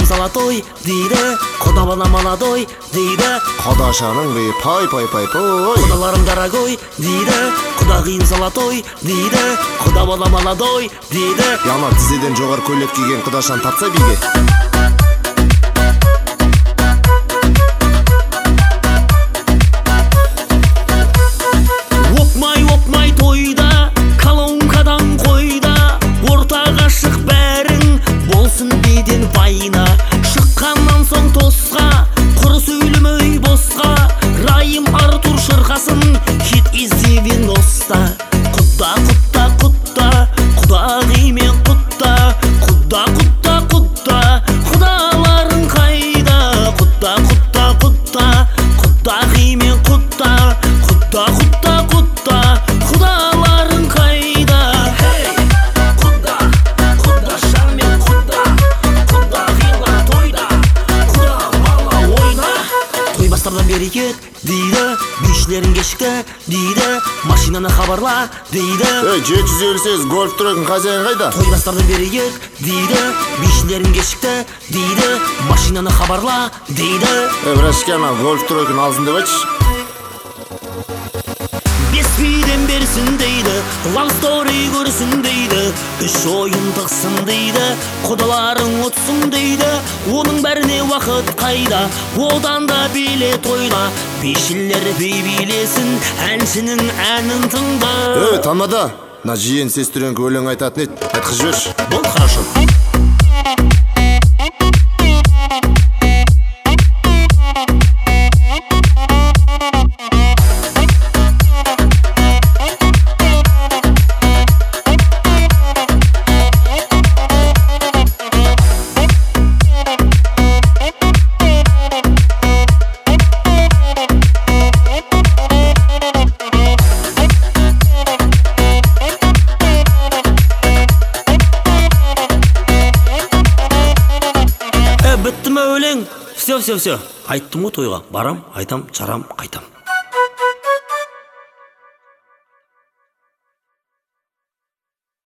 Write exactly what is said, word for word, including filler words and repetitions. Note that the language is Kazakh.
золотой дейді, құда бала молодой дейді, Қадашаның бей пай пай пай пой. құдаларым дорогой дейді, құдағиым золотой дейді, құда бала молодой дейді. Яна тізеден жоғар көйлек киген құдашан тапса биге. Опмай опмай тойда, колонкадан қойда, ортаға шық бәрің болсын беден байына. Шыққаннан соң тосқа, құр сөйлемей босқа, райым Артур шырқасын, хит іздеген доста. Құдда құдда құдда, құдағимен құдда, құдда құдда құдда, құдаларың қайда? Құдда құдда құдда, құдағимен құдда, құдда құдда құдда, құдаларың қайда? Хей, құдда, құдашамен құдда, құдағилар тойда, құда бала ойна. Тойбастардан берекет дейді, бишілерің кешікті дейді, машинаны хабарла дейді. Ей, жеті жүз елу сегіз гольф трегін хозяин қайда? Тойбастардан берекет дейді, бишілерің кешікті дейді, машинаны хабарла дейді. Ей, брашкана, гольф трегін алсын деп айтшы. Бес биден берсін дейді, лав стори көрсін дейді, үш ойын тықсын дейді, құдаларың ұтсын дейді. Оның бәріне уақыт қайда, одан да биле тойда, бишілер бей билесін, әншінің әнін тыңда. Ей, тамада, на жиен сестренкі өлең айтатын ет, айтқыз жіберші. Бол, хорошо. Бітті ме өлең? Все, все, все. Айттым ғой тойға. Барам, айтам, чарам, қайтам.